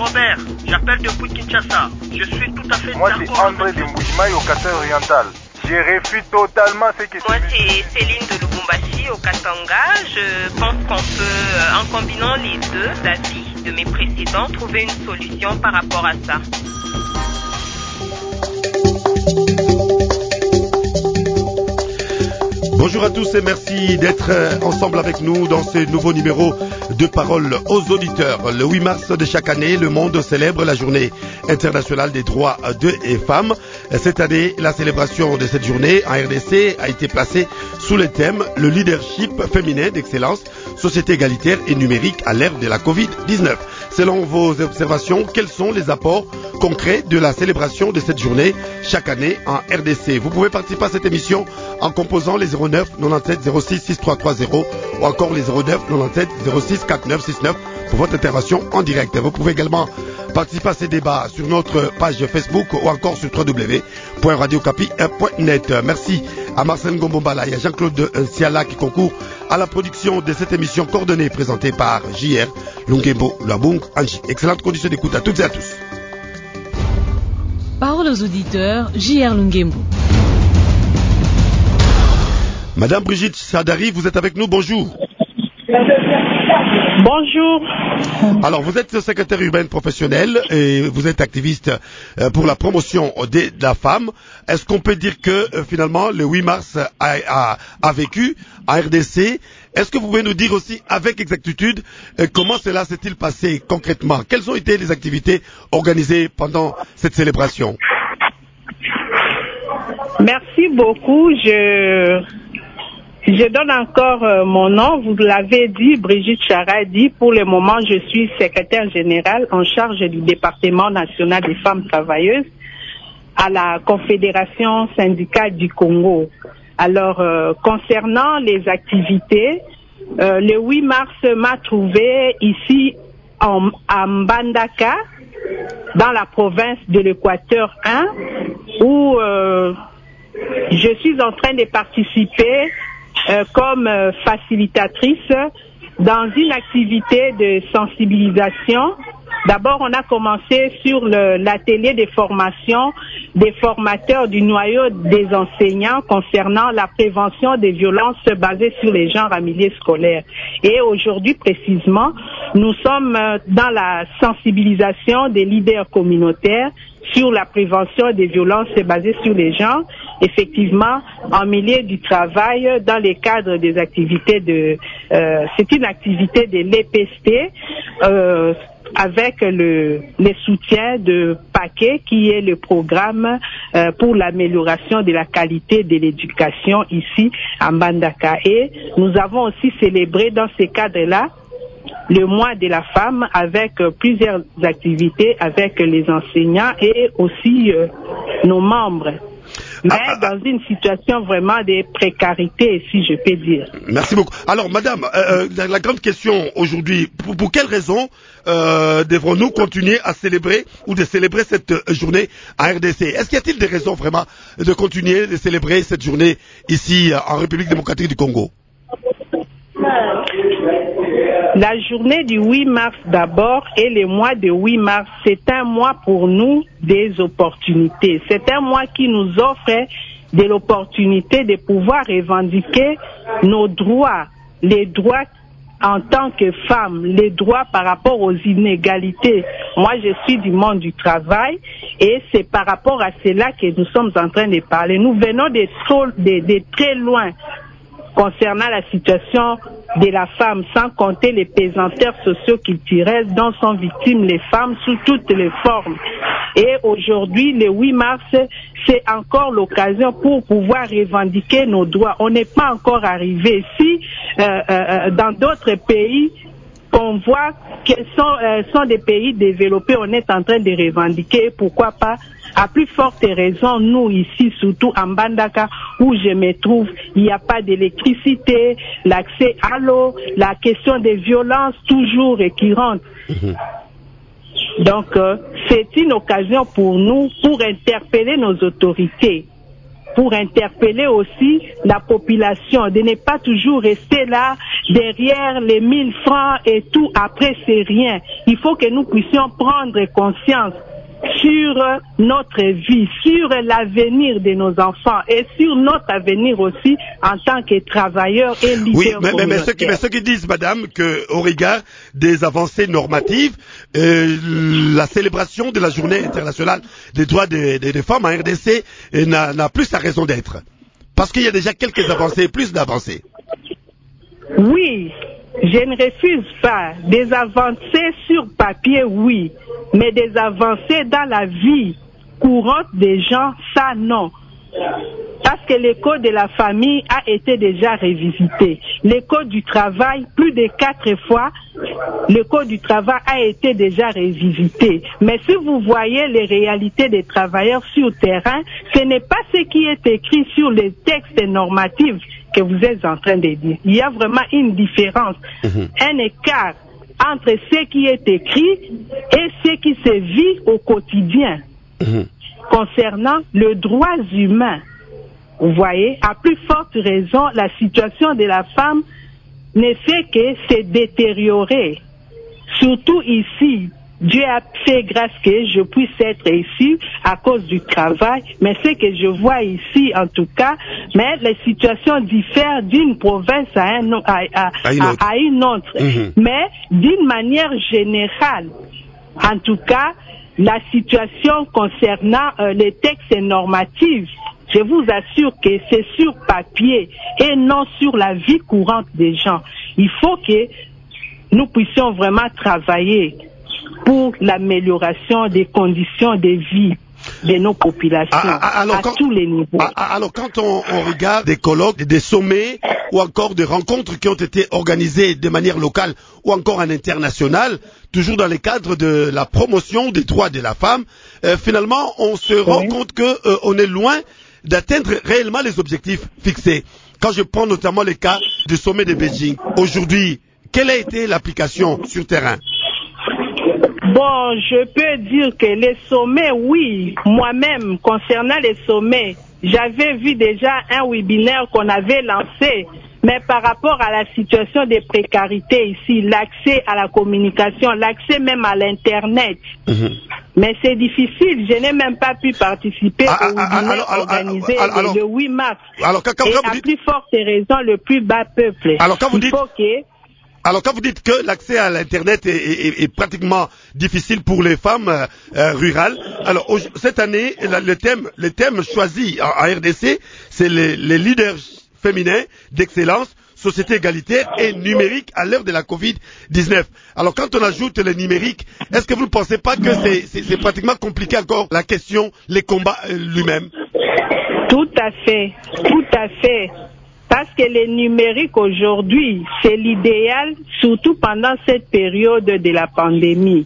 Robert, j'appelle depuis Kinshasa. Je suis tout à fait Moi, d'accord. c'est André de Mboujimaï au Qatar oriental. Je refuse totalement ce que Moi, c'est Céline de Lubumbashi au Katanga. Je pense qu'on peut, en combinant les deux avis de mes précédents, trouver une solution par rapport à ça. Bonjour à tous et merci d'être ensemble avec nous dans ce nouveau numéro de Parole aux auditeurs. Le 8 mars de chaque année, le monde célèbre la journée internationale des droits des femmes. Cette année, la célébration de cette journée en RDC a été placée sous le thème « Le leadership féminin d'excellence, société égalitaire et numérique à l'ère de la Covid-19 ». Selon vos observations, quels sont les apports concrets de la célébration de cette journée chaque année en RDC? Vous pouvez participer à cette émission en composant les 09 97 06 6330 ou encore les 09 97 06 49 69 pour votre intervention en direct. Vous pouvez également participer à ces débats sur notre page Facebook ou encore sur www.radiocapi.net. Merci à Marcel Ngombombala et à Jean-Claude Siala qui concourent à la production de cette émission coordonnée et présentée par JR Lungembo Labung Anji. Excellente condition d'écoute à toutes et à tous. Parole aux auditeurs, JR Lungembo. Madame Brigitte Sadari, vous êtes avec nous, bonjour. Bonjour. Alors, vous êtes secrétaire urbaine professionnelle et vous êtes activiste pour la promotion de la femme. Est-ce qu'on peut dire que finalement le 8 mars a vécu à RDC? Est-ce que vous pouvez nous dire aussi avec exactitude comment cela s'est-il passé concrètement? Quelles ont été les activités organisées pendant cette célébration? Merci beaucoup. Je donne encore mon nom, vous l'avez dit, Brigitte Charadi. Pour le moment, je suis secrétaire générale en charge du département national des femmes travailleuses à la Confédération syndicale du Congo. Alors, concernant les activités, le 8 mars m'a trouvé ici à Mbandaka, dans la province de l'Équateur 1, où je suis en train de participer comme facilitatrice dans une activité de sensibilisation. D'abord, on a commencé sur l'atelier de formation des formateurs du noyau des enseignants concernant la prévention des violences basées sur les genres en milieu scolaire. Et aujourd'hui, précisément, nous sommes dans la sensibilisation des leaders communautaires sur la prévention des violences basées sur les genres, effectivement, en milieu du travail, dans les cadres des activités c'est une activité de l'EPST, avec les soutiens de PAQUET, qui est le programme pour l'amélioration de la qualité de l'éducation ici à Mbandaka. Et nous avons aussi célébré dans ces cadres-là le mois de la femme avec plusieurs activités avec les enseignants et aussi nos membres. Mais dans une situation vraiment de précarité, si je peux dire. Merci beaucoup. Alors, madame, la grande question aujourd'hui, pour quelles raisons devrons-nous continuer à célébrer ou de célébrer cette journée à RDC? Est-ce qu'il y a-t-il des raisons vraiment de continuer de célébrer cette journée ici en République démocratique du Congo? La journée du 8 mars d'abord et le mois de 8 mars, c'est un mois pour nous des opportunités. C'est un mois qui nous offre de l'opportunité de pouvoir revendiquer nos droits, les droits en tant que femmes, les droits par rapport aux inégalités. Moi, je suis du monde du travail et c'est par rapport à cela que nous sommes en train de parler. Nous venons de très loin concernant la situation de la femme, sans compter les pesanteurs socio-culturels dont sont victimes les femmes sous toutes les formes. Et aujourd'hui, le 8 mars, c'est encore l'occasion pour pouvoir revendiquer nos droits. On n'est pas encore arrivé. Si dans d'autres pays, on voit qu'ils sont des pays développés, on est en train de revendiquer, pourquoi pas, à plus forte raison, nous ici, surtout en Mbandaka, où je me trouve, il n'y a pas d'électricité, l'accès à l'eau, la question des violences toujours récurrentes. Donc, c'est une occasion pour nous, pour interpeller nos autorités, pour interpeller aussi la population, de ne pas toujours rester là derrière les 1000 francs et tout, après c'est rien. Il faut que nous puissions prendre conscience sur notre vie, sur l'avenir de nos enfants et sur notre avenir aussi en tant que travailleurs et leaders. Oui, mais ceux qui disent, madame, qu'au regard des avancées normatives, la célébration de la journée internationale des droits des femmes en RDC n'a plus sa raison d'être. Parce qu'il y a déjà quelques avancées, plus d'avancées. Oui, je ne refuse pas. Des avancées sur papier, oui. Mais des avancées dans la vie courante des gens, ça non. Parce que le code de la famille a été déjà révisité. Le code du travail, plus de 4 fois, le code du travail a été déjà révisité. Mais si vous voyez les réalités des travailleurs sur le terrain, ce n'est pas ce qui est écrit sur les textes normatifs que vous êtes en train de dire. Il y a vraiment une différence, un écart entre ce qui est écrit et ce qui se vit au quotidien. Concernant les droits humains, vous voyez, à plus forte raison, la situation de la femme ne fait que se détériorer. Surtout ici, Dieu a fait grâce que je puisse être ici à cause du travail, mais ce que je vois ici, en tout cas, mais les situations diffèrent d'une province à une autre. Mais d'une manière générale, en tout cas, la situation concernant les textes normatifs, je vous assure que c'est sur papier et non sur la vie courante des gens. Il faut que nous puissions vraiment travailler pour l'amélioration des conditions de vie de nos populations à tous les niveaux. Alors quand on regarde des colloques, des sommets ou encore des rencontres qui ont été organisées de manière locale ou encore en international, toujours dans le cadre de la promotion des droits de la femme, finalement on se rend compte que on est loin d'atteindre réellement les objectifs fixés. Quand je prends notamment le cas du sommet de Beijing, aujourd'hui, quelle a été l'application sur terrain? Bon, je peux dire que les sommets, oui, moi-même, concernant les sommets, j'avais vu déjà un webinaire qu'on avait lancé, mais par rapport à la situation de précarité ici, l'accès à la communication, l'accès même à l'Internet, mais c'est difficile, je n'ai même pas pu participer au webinaire organisé le 8 mars. Et à plus forte raison, le plus bas peuple. Alors quand vous dites que l'accès à l'internet est pratiquement difficile pour les femmes rurales, alors cette année le thème choisi en RDC, c'est les leaders féminins d'excellence, société égalitaire et numérique à l'heure de la Covid-19. Alors quand on ajoute le numérique, est-ce que vous ne pensez pas que c'est pratiquement compliqué encore la question, les combats lui-même? Tout à fait. Parce que le numérique aujourd'hui, c'est l'idéal, surtout pendant cette période de la pandémie.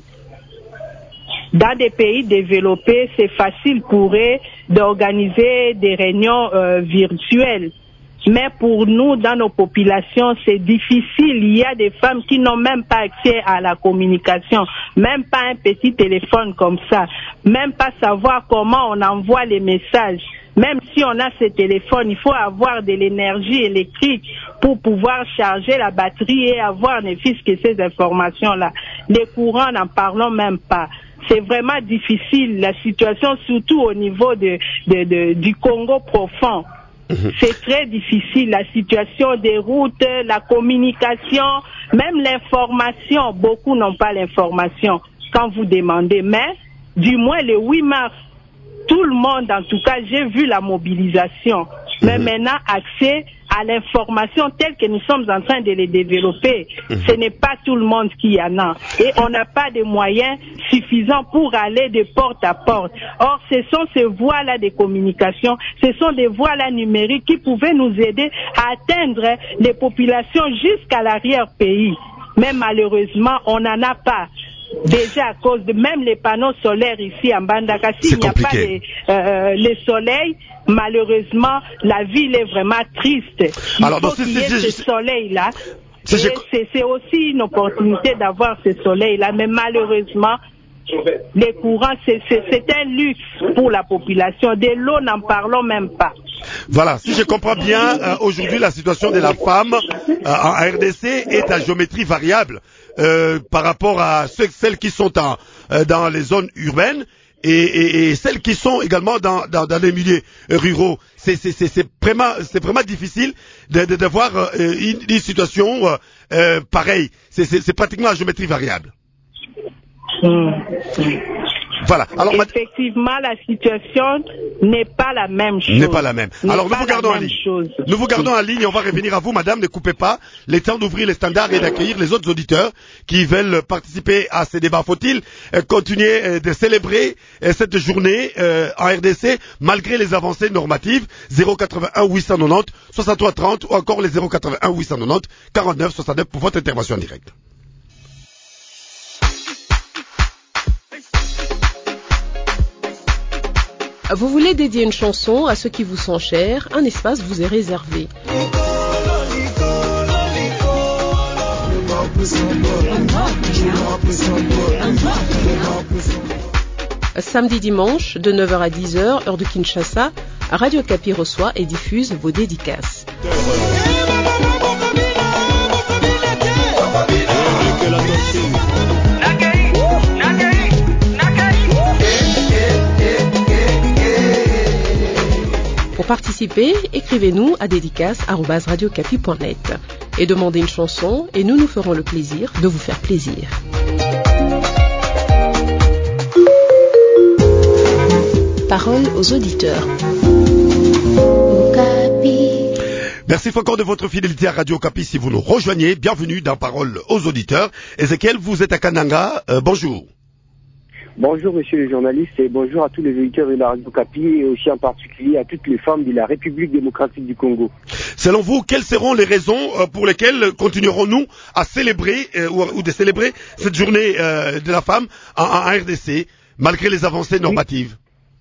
Dans des pays développés, c'est facile pour eux d'organiser des réunions virtuelles. Mais pour nous, dans nos populations, c'est difficile. Il y a des femmes qui n'ont même pas accès à la communication, même pas un petit téléphone comme ça, même pas savoir comment on envoie les messages. Même si on a ce téléphone, il faut avoir de l'énergie électrique pour pouvoir charger la batterie et avoir ne fût-ce que ces informations-là. Les courants, n'en parlons même pas. C'est vraiment difficile, la situation, surtout au niveau du Congo profond. C'est très difficile, la situation des routes, la communication, même l'information. Beaucoup n'ont pas l'information quand vous demandez. Mais, du moins le 8 mars, tout le monde, en tout cas, j'ai vu la mobilisation. Mais maintenant, accès à l'information telle que nous sommes en train de les développer, ce n'est pas tout le monde qui en a. Et on n'a pas de moyens suffisants pour aller de porte à porte. Or, ce sont ces voies-là de communication, ce sont des voies-là numériques qui pouvaient nous aider à atteindre les populations jusqu'à l'arrière-pays. Mais malheureusement, on n'en a pas. Déjà à cause de même les panneaux solaires ici en Bandaka, s'il n'y a pas le soleil, malheureusement, la ville est vraiment triste. Il faut qu'il y ait ce soleil-là. C'est aussi une opportunité d'avoir ce soleil-là, mais malheureusement, les courants, c'est un luxe pour la population. De l'eau, n'en parlons même pas. Voilà, si je comprends bien, aujourd'hui la situation de la femme en RDC est à géométrie variable par rapport à celles qui sont dans les zones urbaines et celles qui sont également dans les milieux ruraux. C'est vraiment difficile de voir une situation pareille. C'est pratiquement à géométrie variable. Voilà. Alors, effectivement, la situation n'est pas la même chose. N'est pas la même. Alors, nous vous gardons en ligne. Nous vous gardons en ligne. On va revenir à vous, madame. Ne coupez pas. Le temps d'ouvrir les standards et d'accueillir les autres auditeurs qui veulent participer à ces débats. Faut-il continuer de célébrer cette journée en RDC malgré les avancées normatives? 081 890 63 30 ou encore les 081 890 49 69 pour votre intervention en direct. Vous voulez dédier une chanson à ceux qui vous sont chers, un espace vous est réservé. Samedi dimanche, de 9h à 10h, heure de Kinshasa, Radio Okapi reçoit et diffuse vos dédicaces. Pour participer, écrivez-nous à dédicace@radiocapi.net et demandez une chanson et nous ferons le plaisir de vous faire plaisir. Parole aux auditeurs. Merci encore de votre fidélité à Radio Okapi. Si vous nous rejoignez, bienvenue dans Parole aux auditeurs. Ezekiel, vous êtes à Kananga. Bonjour. Bonjour monsieur le journaliste et bonjour à tous les auditeurs de la Radio Okapi et aussi en particulier à toutes les femmes de la République démocratique du Congo. Selon vous, quelles seront les raisons pour lesquelles continuerons-nous à célébrer ou de célébrer cette journée de la femme en RDC malgré les avancées normatives?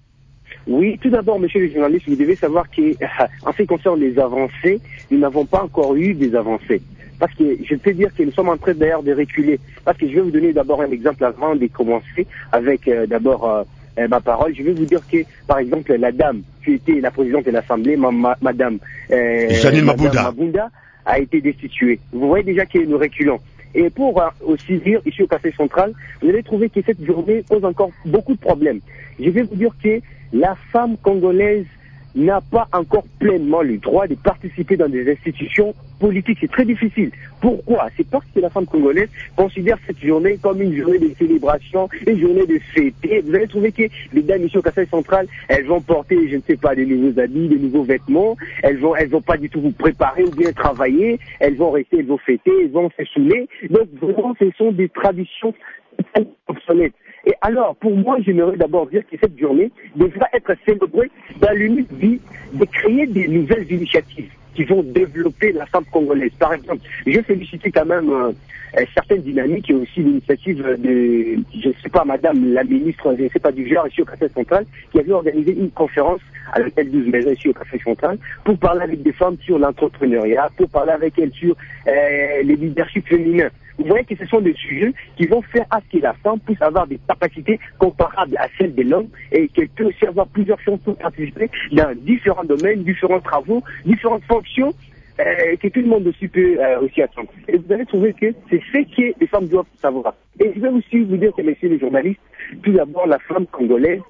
Oui, tout d'abord, monsieur le journaliste, vous devez savoir qu'en ce qui concerne les avancées, nous n'avons pas encore eu des avancées. Parce que je peux dire que nous sommes en train d'ailleurs de reculer. Parce que je vais vous donner d'abord un exemple avant de commencer avec d'abord ma parole. Je vais vous dire que, par exemple, la dame qui était la présidente de l'Assemblée, madame Janine Mabunda, a été destituée. Vous voyez déjà que nous reculons. Et pour aussi dire, ici au Café Central, vous allez trouver que cette journée pose encore beaucoup de problèmes. Je vais vous dire que la femme congolaise n'a pas encore pleinement le droit de participer dans des institutions politiques. C'est très difficile. Pourquoi? C'est parce que la femme congolaise considère cette journée comme une journée de célébration, une journée de fêter. Vous allez trouver que les dames ici au Café Central, elles vont porter, je ne sais pas, des nouveaux habits, des nouveaux vêtements. Elles vont pas du tout vous préparer ou bien travailler. Elles vont rester, elles vont fêter, elles vont se saouler. Donc vraiment, ce sont des traditions obsolètes. Et alors, pour moi, j'aimerais d'abord dire que cette journée devra être célébrée dans l'unique vie de créer des nouvelles initiatives qui vont développer la femme congolaise. Par exemple, je vais féliciter quand même certaines dynamiques et aussi l'initiative de, je ne sais pas, madame la ministre, je ne sais pas, du genre ici au Café Central, qui avait organisé une conférence à l'hôtel 12 Maisons ici au Café Central pour parler avec des femmes sur l'entrepreneuriat, pour parler avec elles sur les leaderships féminins. Vous voyez que ce sont des sujets qui vont faire à ce que la femme puisse avoir des capacités comparables à celles de l'homme et qu'elle peut aussi avoir plusieurs chances pour participer dans différents domaines, différents travaux, différentes fonctions que tout le monde aussi peut aussi attendre. Et vous allez trouver que c'est ce que les femmes doivent savoir. Et je vais aussi vous dire que, messieurs les journalistes, tout d'abord, la femme congolaise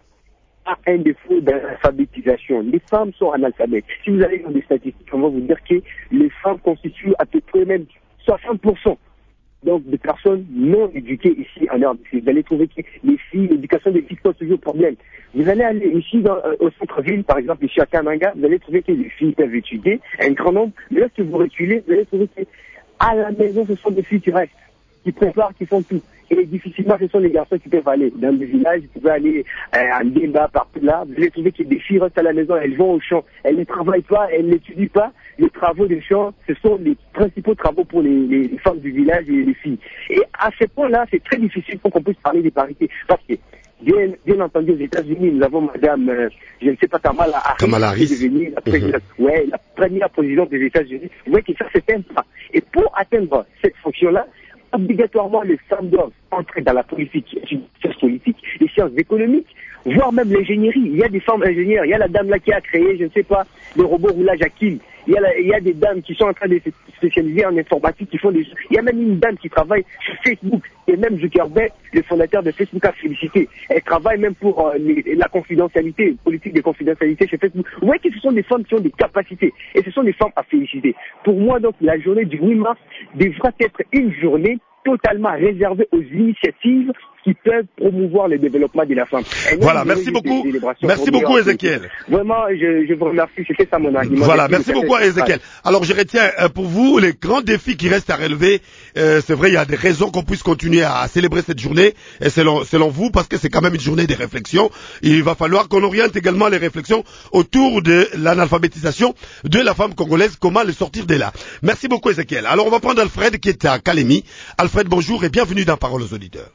a un défaut d'alphabétisation. Les femmes sont analphabètes. Si vous allez dans des statistiques, on va vous dire que les femmes constituent à peu près même 60%. Donc, des personnes non éduquées ici en RDC. Vous allez trouver que les filles, l'éducation des filles pose toujours problème. Vous allez aller ici au centre-ville, par exemple, ici à Kananga, vous allez trouver que les filles peuvent étudier, un grand nombre. Mais lorsque vous reculez, vous allez trouver qu'à la maison, ce sont des filles qui restent, qui préparent, qui font tout. Et difficilement, ce sont les garçons qui peuvent aller dans des villages, qui peuvent aller en débat partout là. Vous allez trouver que des filles restent à la maison, elles vont au champ, elles ne travaillent pas, elles n'étudient pas. Les travaux des champs, ce sont les principaux travaux pour les femmes du village et les filles. Et à ce point-là, c'est très difficile pour qu'on puisse parler des parités. Parce que, bien entendu, aux États-Unis, nous avons madame, je ne sais pas, Kamala Harris, qui est devenue la présidente, la première présidente des États-Unis. Vous voyez que ça, c'est un pas. Et pour atteindre cette fonction-là, obligatoirement, les femmes doivent entrer dans la politique, les sciences politiques, les sciences économiques, voire même l'ingénierie. Il y a des femmes ingénieurs. Il y a la dame là qui a créé, je ne sais pas, le robot roulage à kill. Il y a des dames qui sont en train de se spécialiser en informatique, qui font des... Il y a même une dame qui travaille sur Facebook. Et même Zuckerberg, le fondateur de Facebook, a félicité. Elle travaille même pour la confidentialité, politique de confidentialité chez Facebook. Vous voyez que ce sont des femmes qui ont des capacités. Et ce sont des femmes à féliciter. Pour moi, donc, la journée du 8 mars devra être une journée totalement réservée aux initiatives qui peuvent promouvoir le développement de la femme. Voilà, merci beaucoup. Merci beaucoup, Ezekiel. Vraiment, je vous remercie. C'était ça mon argument. Voilà, merci beaucoup, Ezekiel. Alors, je retiens pour vous les grands défis qui restent à relever. C'est vrai, il y a des raisons qu'on puisse continuer à célébrer cette journée. Et selon vous, parce que c'est quand même une journée de réflexion, il va falloir qu'on oriente également les réflexions autour de l'analphabétisation de la femme congolaise, comment le sortir de là. Merci beaucoup, Ezekiel. Alors, on va prendre Alfred qui est à Kalemi. Alfred, bonjour et bienvenue dans Parole aux auditeurs.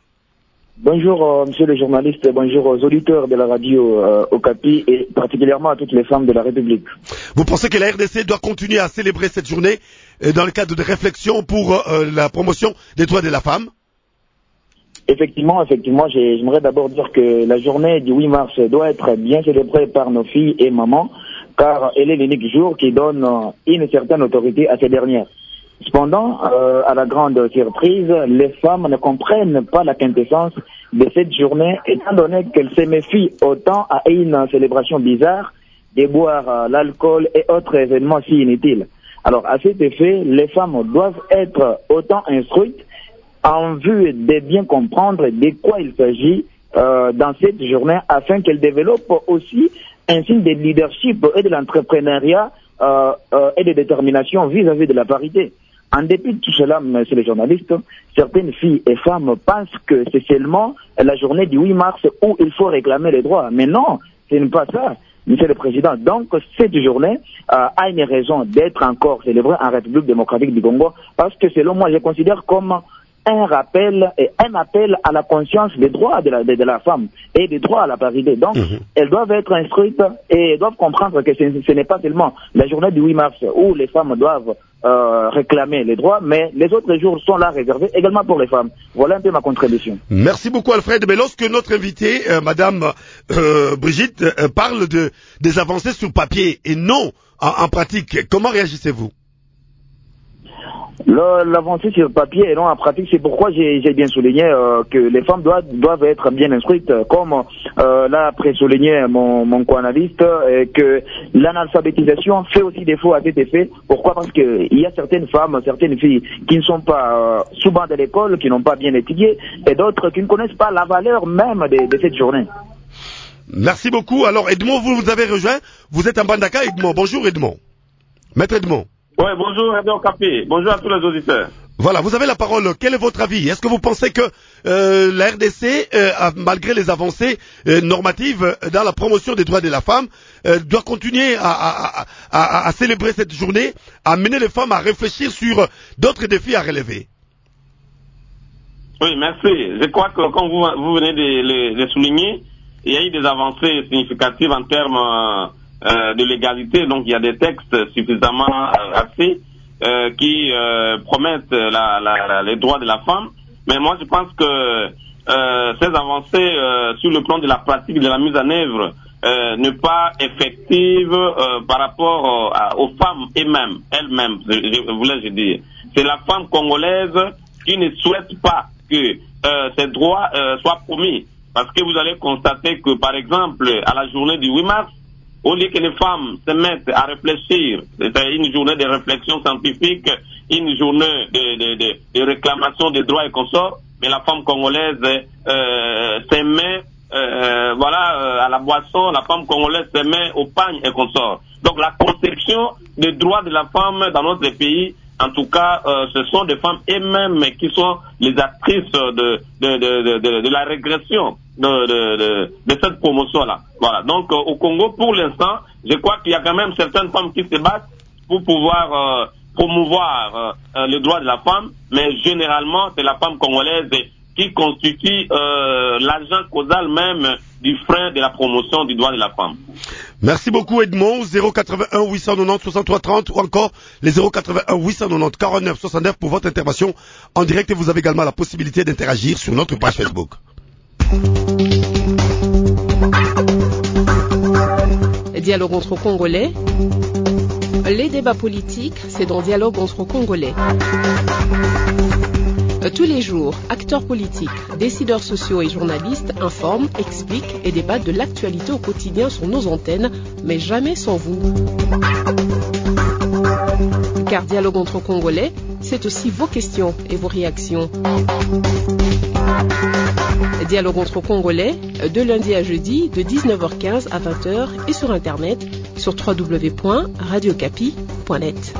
Bonjour monsieur le journaliste, bonjour aux auditeurs de la radio Okapi et particulièrement à toutes les femmes de la République. Vous pensez que la RDC doit continuer à célébrer cette journée dans le cadre de réflexion pour la promotion des droits de la femme? Effectivement, j'aimerais d'abord dire que la journée du 8 mars doit être bien célébrée par nos filles et mamans, car elle est l'unique jour qui donne une certaine autorité à ces dernières. Cependant, à la grande surprise, les femmes ne comprennent pas la quintessence de cette journée, étant donné qu'elles se méfient autant à une célébration bizarre de boire l'alcool et autres événements si inutiles. Alors, à cet effet, les femmes doivent être autant instruites en vue de bien comprendre de quoi il s'agit dans cette journée, afin qu'elles développent aussi un signe de leadership et de l'entrepreneuriat et de détermination vis-à-vis de la parité. En dépit de tout cela, monsieur le journaliste, certaines filles et femmes pensent que c'est seulement la journée du 8 mars où il faut réclamer les droits. Mais non, ce n'est pas ça, monsieur le Président. Donc, cette journée a une raison d'être encore célébrée en République démocratique du Congo, parce que selon moi, je considère comme un rappel et un appel à la conscience des droits de la femme et des droits à la parité. Donc, elles doivent être instruites et doivent comprendre que ce n'est pas seulement la journée du 8 mars où les femmes doivent réclamer les droits, mais les autres jours sont là réservés également pour les femmes. Voilà un peu ma contribution. Merci beaucoup, Alfred. Mais lorsque notre invitée, Madame Brigitte, parle des avancées sur papier et non en pratique, comment réagissez-vous? L'avancée sur le papier et non en pratique, c'est pourquoi j'ai bien souligné que les femmes doivent être bien instruites, comme l'a présouligné mon co-analyste, et que l'analphabétisation fait aussi défaut à cet effet. Pourquoi? Parce que il y a certaines femmes, certaines filles qui ne sont pas souvent de l'école, qui n'ont pas bien étudié, et d'autres qui ne connaissent pas la valeur même de cette journée. Merci beaucoup. Alors Edmond, vous avez rejoint, vous êtes en Bandaka. Edmond, bonjour Edmond. Maître Edmond. Oui, bonjour Radio Okapi, bonjour à tous les auditeurs. Voilà, vous avez la parole. Quel est votre avis? Est-ce que vous pensez que la RDC, malgré les avancées normatives dans la promotion des droits de la femme, doit continuer à célébrer cette journée, à amener les femmes à réfléchir sur d'autres défis à relever? Oui, merci. Je crois que comme vous venez de le souligner, il y a eu des avancées significatives en termes de l'égalité, donc il y a des textes suffisamment assez qui promettent les droits de la femme, mais moi je pense que ces avancées sur le plan de la pratique de la mise en œuvre ne pas effectives par rapport aux femmes elles-mêmes, je dire. C'est la femme congolaise qui ne souhaite pas que ces droits soient promis, parce que vous allez constater que par exemple à la journée du 8 mars, au lieu que les femmes se mettent à réfléchir, c'est une journée de réflexion scientifique, une journée de réclamation des droits et consorts, mais la femme congolaise se met à la boisson, la femme congolaise se met au pagne et consorts. Donc la conception des droits de la femme dans notre pays, en tout cas, ce sont des femmes elles-mêmes qui sont les actrices de la régression de cette promotion-là. Voilà. Donc, au Congo, pour l'instant, je crois qu'il y a quand même certaines femmes qui se battent pour pouvoir promouvoir les droits de la femme, mais généralement, c'est la femme congolaise qui constitue l'agent causal même du frein de la promotion du droit de la femme. Merci beaucoup Edmond. 081 890 63 30 ou encore les 081 890 49 69 pour votre intervention en direct, et vous avez également la possibilité d'interagir sur notre page Facebook. Dialogue entre Congolais. Les débats politiques, c'est dans Dialogue entre Congolais. Tous les jours, acteurs politiques, décideurs sociaux et journalistes informent, expliquent et débattent de l'actualité au quotidien sur nos antennes, mais jamais sans vous. Car Dialogue entre Congolais, c'est aussi vos questions et vos réactions. Dialogue entre Congolais, de lundi à jeudi, de 19h15 à 20h et sur Internet, sur www.radiocapi.net.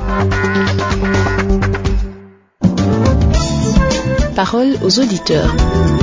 Parole aux auditeurs.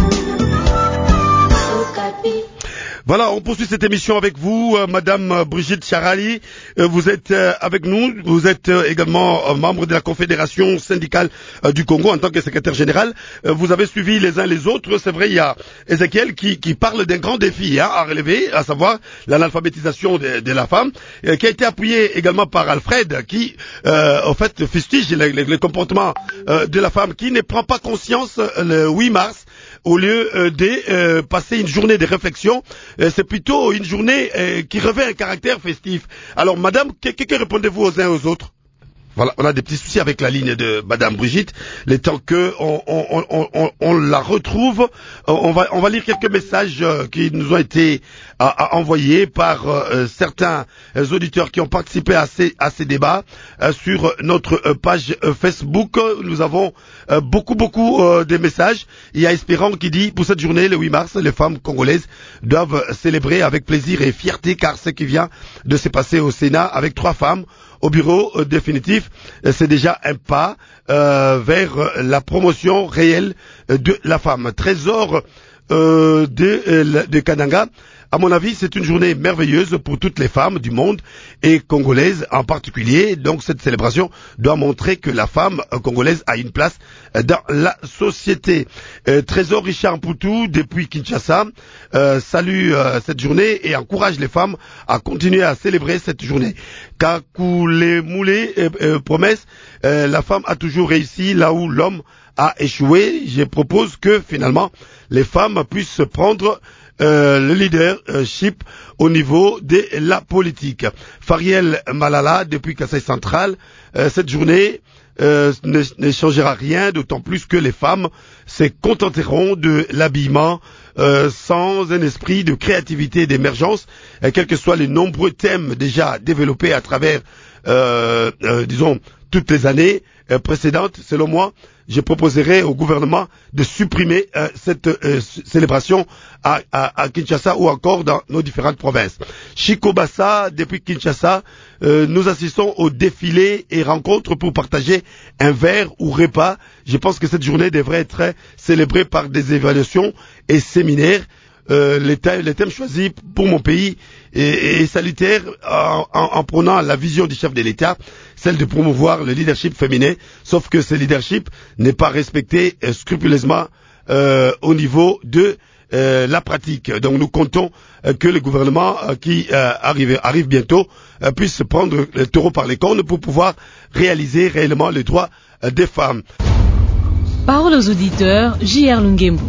Voilà, on poursuit cette émission avec vous, Madame Brigitte Charali. Vous êtes avec nous. Vous êtes également membre de la Confédération syndicale du Congo en tant que secrétaire général. Vous avez suivi les uns les autres. C'est vrai, il y a Ezekiel qui parle d'un grand défi à relever, à savoir l'analphabétisation de la femme, qui a été appuyé également par Alfred, qui en fait fustige le comportement de la femme, qui ne prend pas conscience le 8 mars. Au lieu de passer une journée de réflexion, c'est plutôt une journée qui revêt un caractère festif. Alors, madame, que répondez-vous aux uns et aux autres? Voilà, on a des petits soucis avec la ligne de Madame Brigitte. Le temps que on la retrouve, on va lire quelques messages qui nous ont été envoyés par certains auditeurs qui ont participé à ces débats sur notre page Facebook. Nous avons beaucoup de messages. Il y a Espérant qui dit: pour cette journée, le 8 mars, les femmes congolaises doivent célébrer avec plaisir et fierté, car ce qui vient de se passer au Sénat avec 3 femmes au bureau définitif, c'est déjà un pas vers la promotion réelle de la femme. Trésor de Kananga. À mon avis, c'est une journée merveilleuse pour toutes les femmes du monde et congolaises en particulier. Donc cette célébration doit montrer que la femme congolaise a une place dans la société. Trésor Richard Poutou depuis Kinshasa salue cette journée et encourage les femmes à continuer à célébrer cette journée. Kakoulé Moulé promesse, la femme a toujours réussi là où l'homme a échoué. Je propose que finalement les femmes puissent prendre le leadership au niveau de la politique. Fariel Malala depuis Kasaï Central, cette journée ne changera rien, d'autant plus que les femmes se contenteront de l'habillement sans un esprit de créativité et d'émergence, quels que soient les nombreux thèmes déjà développés à travers disons toutes les années précédentes. Selon moi, je proposerai au gouvernement de supprimer cette célébration à Kinshasa ou encore dans nos différentes provinces. Chico Bassa, depuis Kinshasa, nous assistons au défilé et rencontres pour partager un verre ou repas. Je pense que cette journée devrait être célébrée par des évaluations et séminaires. Les thèmes choisis pour mon pays est salutaire en prenant la vision du chef de l'État, celle de promouvoir le leadership féminin, sauf que ce leadership n'est pas respecté scrupuleusement au niveau de la pratique. Donc nous comptons que le gouvernement qui arrive bientôt puisse prendre le taureau par les cornes pour pouvoir réaliser réellement les droits des femmes. Parole aux auditeurs, J.R. Lungembu.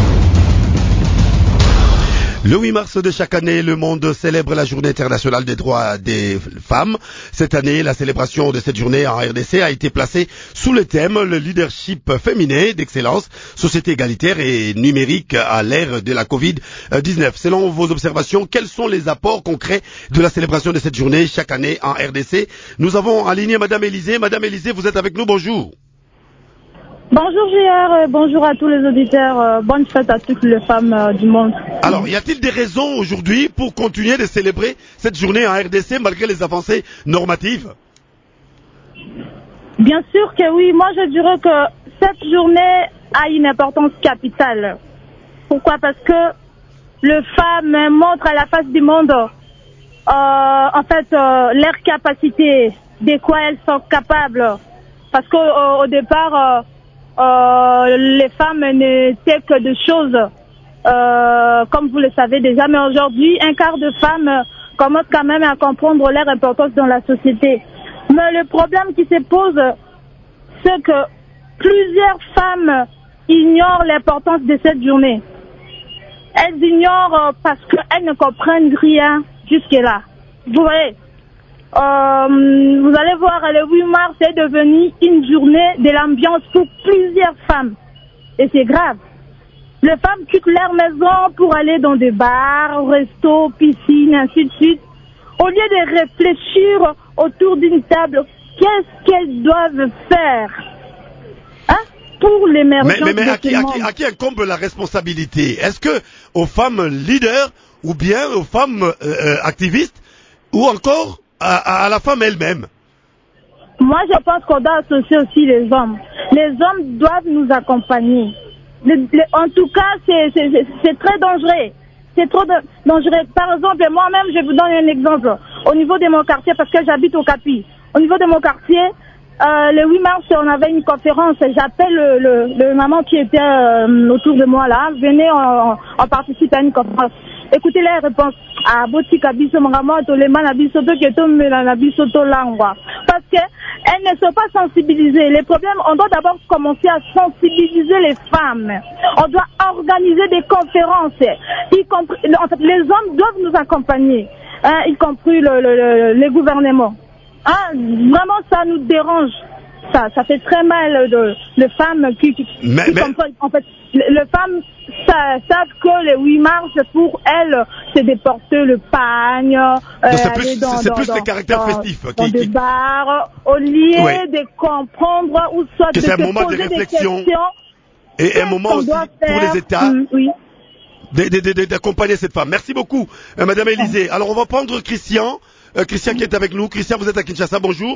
Le 8 mars de chaque année, le monde célèbre la journée internationale des droits des femmes. Cette année, la célébration de cette journée en RDC a été placée sous le thème le leadership féminin d'excellence, société égalitaire et numérique à l'ère de la Covid-19. Selon vos observations, quels sont les apports concrets de la célébration de cette journée chaque année en RDC? Nous avons en ligne Madame Élisée. Madame Élisée, vous êtes avec nous, bonjour. Bonjour JR, bonjour à tous les auditeurs, bonne fête à toutes les femmes du monde. Alors, y a-t-il des raisons aujourd'hui pour continuer de célébrer cette journée en RDC malgré les avancées normatives? Bien sûr que oui, moi je dirais que cette journée a une importance capitale. Pourquoi? Parce que les femmes montrent à la face du monde leur capacité, de quoi elles sont capables. Parce qu'au départ, les femmes n'étaient que des choses, comme vous le savez déjà, mais aujourd'hui, un quart de femmes commencent quand même à comprendre leur importance dans la société. Mais le problème qui se pose, c'est que plusieurs femmes ignorent l'importance de cette journée. Elles ignorent parce qu'elles ne comprennent rien jusque-là. vous voyez, vous allez voir, le 8 mars est devenu une journée de l'ambiance pour plusieurs femmes. Et c'est grave. Les femmes quittent leur maison pour aller dans des bars, restos, piscines, ainsi de suite. Au lieu de réfléchir autour d'une table, qu'est-ce qu'elles doivent faire pour l'émergence mais de ce monde. à qui incombe la responsabilité? Est-ce que aux femmes leaders ou bien aux femmes activistes ou encore à la femme elle-même? Moi, je pense qu'on doit associer aussi les hommes. Les hommes doivent nous accompagner. En tout cas, c'est très dangereux. C'est trop dangereux. Par exemple, moi-même, je vous donne un exemple. Au niveau de mon quartier, parce que j'habite au Capi. Au niveau de mon quartier, le 8 mars, on avait une conférence. J'appelle le maman qui était autour de moi là. Venez, on participe à une conférence. Écoutez les réponses. Parce qu'elles ne sont pas sensibilisées. Les problèmes, on doit d'abord commencer à sensibiliser les femmes. On doit organiser des conférences. En fait, les hommes doivent nous accompagner, y compris les gouvernements. Vraiment, ça nous dérange. Ça fait très mal les femmes qui comprennent. En fait, les femmes savent que le 8 mars, pour elles, c'est de porter le pagne, c'est plus les caractères festifs. Dans des bars, au lieu de comprendre ou soit que de c'est un se moment poser de des réflexion questions. Et un moment aussi pour les États d'accompagner cette femme. Merci beaucoup, Madame Élisée. Alors, on va prendre Christian. Christian qui est avec nous. Christian, vous êtes à Kinshasa. Bonjour.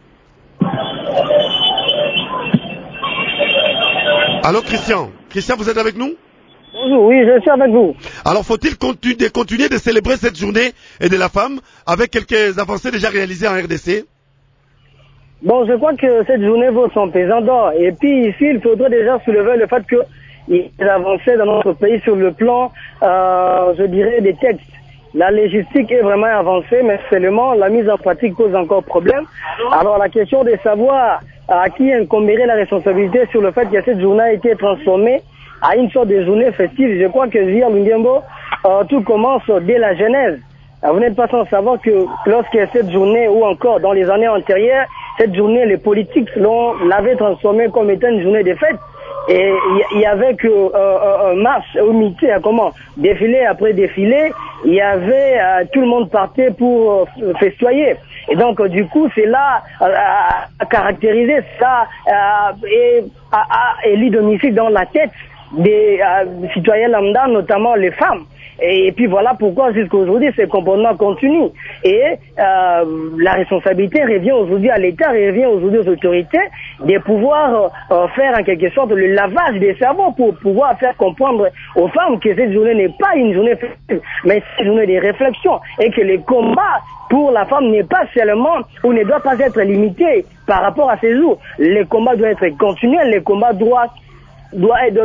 Allô, Christian. Christian, vous êtes avec nous? Bonjour, oui, je suis avec vous. Alors, faut-il continuer de célébrer cette journée et de la femme avec quelques avancées déjà réalisées en RDC? Bon, je crois que cette journée vaut son pesant d'or. Et puis ici, il faudrait déjà soulever le fait qu'il y a avancé dans notre pays sur le plan, je dirais, des textes. La logistique est vraiment avancée, mais seulement la mise en pratique pose encore problème. Alors la question de savoir à qui incomberait la responsabilité sur le fait que cette journée a été transformée à une sorte de journée festive, je crois que J.R. Lungembo, tout commence dès la genèse. Vous n'êtes pas sans savoir que lorsque cette journée, ou encore dans les années antérieures, cette journée, les politiques l'avaient transformée comme étant une journée de fête. Et il y avait que marche au midi, défilé après défilé, il y avait tout le monde partait pour festoyer. Et donc du coup c'est là à caractériser ça et à l'identifier dans la tête des citoyens lambda, notamment les femmes. Et puis voilà pourquoi jusqu'à aujourd'hui ces comportements continuent. Et la responsabilité revient aujourd'hui à l'État, revient aujourd'hui aux autorités de pouvoir faire en quelque sorte le lavage des cerveaux pour pouvoir faire comprendre aux femmes que cette journée n'est pas une journée festive, mais c'est une journée de réflexion et que le combat pour la femme n'est pas seulement ou ne doit pas être limité par rapport à ces jours. Le combat doit être continuel, le combat doit être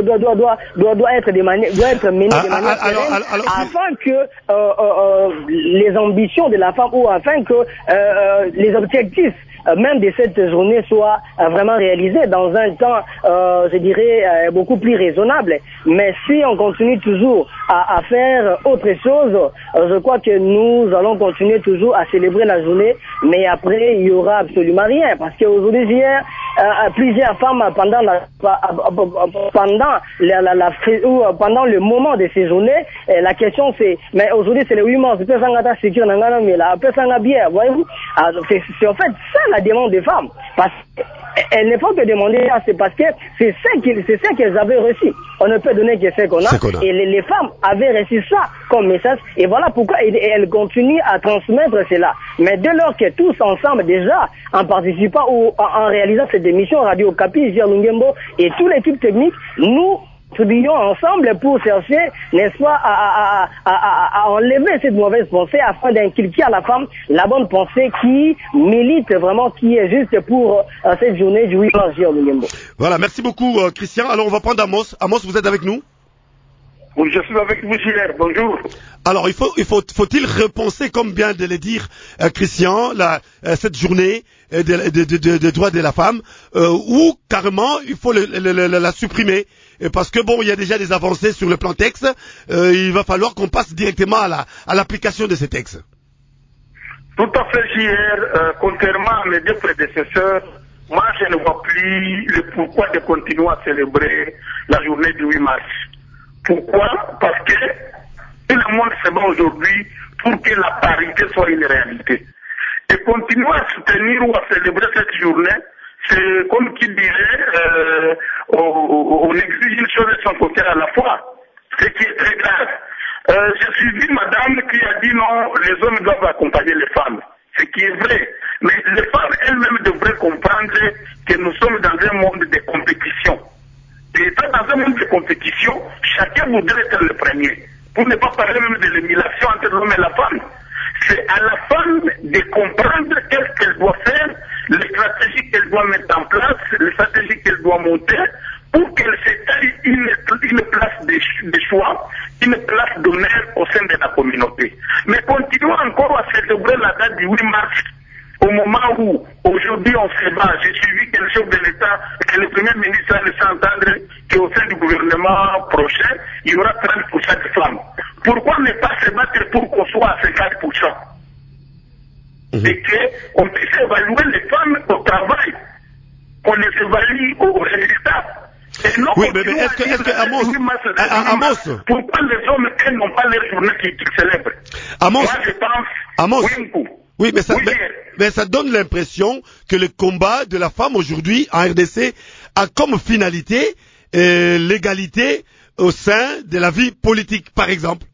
mené de manière sereine afin que les ambitions de la femme ou afin que les objectifs même de cette journée soient vraiment réalisés dans un temps, je dirais, beaucoup plus raisonnable. Mais si on continue toujours à faire autre chose, je crois que nous allons continuer toujours à célébrer la journée, mais après il y aura absolument rien, parce qu'aujourd'hui hier plusieurs femmes pendant pendant le moment de ces journées, la question c'est, mais aujourd'hui c'est le 8 mars, voyez-vous, c'est en fait ça la demande des femmes, parce qu'elles ne font que demander ça, c'est parce que c'est ça qu'elles avaient reçu. On ne peut donner que ce qu'on a, et les femmes avaient reçu ça comme message, et voilà pourquoi elles continuent à transmettre cela. Mais dès lors que tous ensemble déjà, en participant ou en réalisant cette émission Radio Capi, J.R. Lungembo et toute l'équipe technique, nous travaillons ensemble pour chercher, n'est-ce pas, à enlever cette mauvaise pensée afin d'inculquer à la femme la bonne pensée qui milite vraiment, qui est juste pour cette journée du 8 mars, J.R. Lungembo. Voilà, merci beaucoup Christian. Alors on va prendre Amos. Amos, vous êtes avec nous? Oui, je suis avec vous, J.R. Bonjour. Alors, faut-il repenser, comme bien de le dire Christian, cette journée de droits de la femme, ou carrément il faut la supprimer, parce que bon, il y a déjà des avancées sur le plan texte, il va falloir qu'on passe directement à l'application de ces textes. Tout à fait, JR. Contrairement à mes deux prédécesseurs, moi je ne vois plus le pourquoi de continuer à célébrer la journée du 8 mars. Pourquoi? Parce que tout le monde se bat aujourd'hui pour que la parité soit une réalité. Et continuer à soutenir ou à célébrer cette journée, c'est comme qui dirait, on exige une chose de son côté à la fois, ce qui est très grave. J'ai suivi madame qui a dit non, les hommes doivent accompagner les femmes, ce qui est vrai. Mais les femmes elles-mêmes devraient comprendre que nous sommes dans un monde de compétition. Et dans un monde de compétition, chacun voudrait être le premier. Pour ne pas parler même de l'émulation entre l'homme et la femme. C'est à la femme de comprendre qu'est-ce qu'elle doit faire, les stratégies qu'elle doit mettre en place, les stratégies qu'elle doit monter, pour qu'elle s'étaye une place de choix, une place d'honneur au sein de la communauté. Mais continuons encore à célébrer la date du 8 mars, au moment où, aujourd'hui, on se bat. J'ai suivi que le chef de l'État, que le Premier ministre a laissé entendre qu'au sein du gouvernement prochain, il y aura 30% de femmes. Pourquoi ne pas se battre pour qu'on soit à 50% et qu'on puisse évaluer les femmes au travail, qu'on les évalue aux résultats. Et non, oui, mais est-ce que Amos, pourquoi les hommes, elles, n'ont pas les journées qu'ils célèbrent? Amos, moi, je pense... Amos, oui, mais ça donne l'impression que le combat de la femme aujourd'hui en RDC a comme finalité l'égalité au sein de la vie politique, par exemple.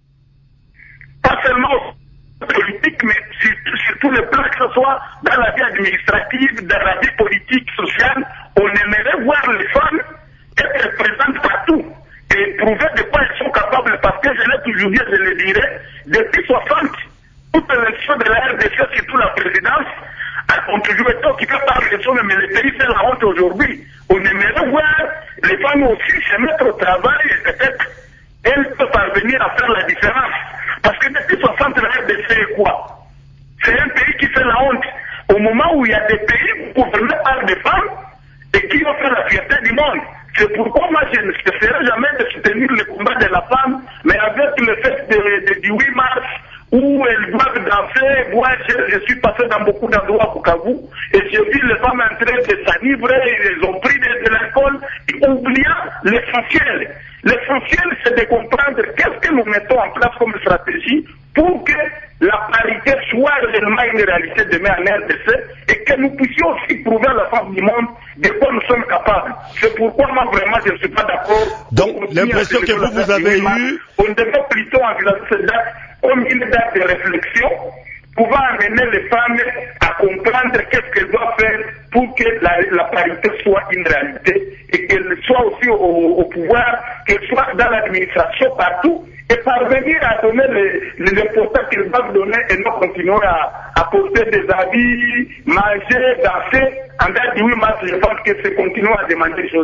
Pas seulement politique, mais sur tous les plans, que ce soit dans la vie administrative, dans la vie politique, sociale, on aimerait voir les femmes être présentes partout et prouver de quoi elles sont capables, parce que je l'ai toujours dit, je le dirai, depuis 60, toute l'élection de la RDC, surtout la présidence, ont toujours été occupées par les hommes, mais le pays fait la honte aujourd'hui. On aimerait voir les femmes aussi se mettre au travail et peut-être elles peuvent parvenir à faire la différence. Parce que depuis 60, la RDC est quoi? C'est un pays qui fait la honte. Au moment où il y a des pays gouvernés par des femmes et qui vont faire la fierté du monde. C'est pourquoi moi je ne cesserai jamais de soutenir le combat de la femme, mais avec le fait du 8 mars, où elles doivent danser. Moi, je suis passé dans beaucoup d'endroits à Bukavu et j'ai vu les femmes en train de s'enivrer, ils ont pris de l'alcool, oubliant l'essentiel. L'essentiel, c'est de comprendre qu'est-ce que nous mettons en place comme stratégie pour que la parité soit réellement une réalité demain en RDC et que nous puissions aussi prouver à la face du monde de quoi nous sommes capables. C'est pourquoi moi, vraiment, je ne suis pas d'accord. Donc, l'impression que vous avez eue... On devrait plutôt envisager cette date comme une date de réflexion, pouvant amener les femmes à comprendre qu'est-ce qu'elles doivent faire pour que la parité soit une réalité et qu'elles soient aussi au pouvoir, qu'elles soient dans l'administration partout et parvenir à donner l'importance qu'elles doivent donner et non continuer à porter des habits, manger, danser. En date du 8 mars, je pense que c'est continuer à demander des choses.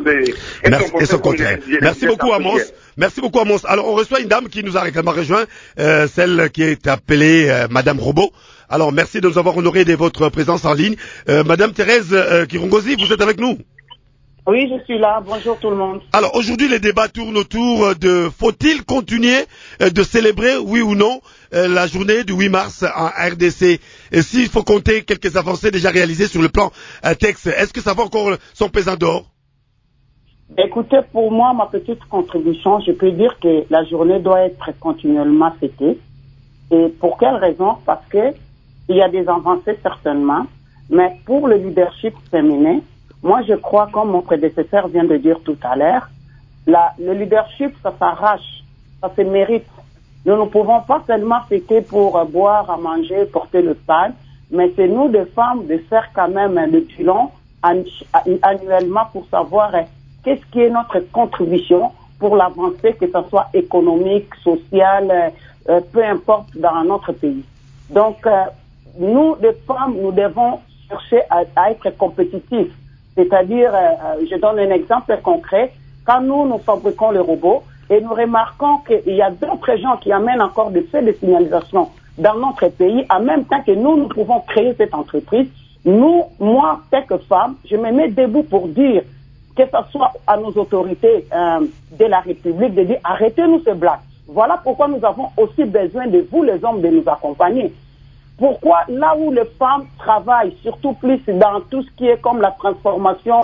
Et son contraire. Merci beaucoup, Amos. Merci beaucoup, Amos. Alors, on reçoit une dame qui nous a récemment rejoint, celle qui est appelée Madame Robot. Alors, merci de nous avoir honoré de votre présence en ligne. Madame Thérèse Kirongozi, vous êtes avec nous? Oui, je suis là. Bonjour tout le monde. Alors, aujourd'hui, les débats tournent autour de faut-il continuer de célébrer, oui ou non, la journée du 8 mars en RDC? Et s'il faut compter quelques avancées déjà réalisées sur le plan texte, est-ce que ça va encore son pesant d'or? Écoutez, pour moi, ma petite contribution, je peux dire que la journée doit être continuellement fêtée. Et pour quelle raison? Parce que il y a des avancées certainement, mais pour le leadership féminin, moi je crois, comme mon prédécesseur vient de dire tout à l'heure, le leadership, ça s'arrache, ça se mérite. Nous ne pouvons pas seulement fêter pour boire, à manger, porter le pain, mais c'est nous, des femmes, de faire quand même le bilan annuellement pour savoir qu'est-ce qui est notre contribution pour l'avancée, que ce soit économique, sociale, peu importe dans notre pays. Donc, nous, les femmes, nous devons chercher à être compétitifs. C'est-à-dire, je donne un exemple concret, quand nous fabriquons les robots et nous remarquons qu'il y a d'autres gens qui amènent encore des faits de signalisation dans notre pays, en même temps que nous pouvons créer cette entreprise, moi, en tant que femme, je me mets debout pour dire que ce soit à nos autorités de la République, de dire arrêtez-nous ces blagues. Voilà pourquoi nous avons aussi besoin de vous, les hommes, de nous accompagner. Pourquoi là où les femmes travaillent, surtout plus dans tout ce qui est comme la transformation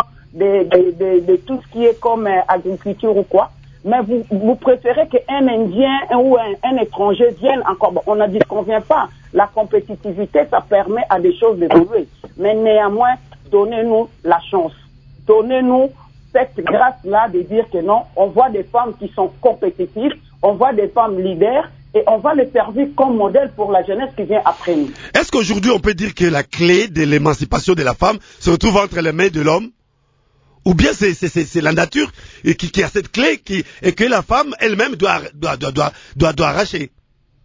de tout ce qui est comme agriculture ou quoi, mais vous préférez qu'un Indien ou un étranger vienne encore. Bon, on ne dit qu'on vient pas. La compétitivité, ça permet à des choses d'évoluer. Mais néanmoins, donnez-nous la chance. Donnez-nous cette grâce-là de dire que non, on voit des femmes qui sont compétitives, on voit des femmes leaders, et on va les servir comme modèle pour la jeunesse qui vient après nous. Est-ce qu'aujourd'hui on peut dire que la clé de l'émancipation de la femme se retrouve entre les mains de l'homme? Ou bien c'est la nature qui a cette clé et que la femme elle-même doit arracher?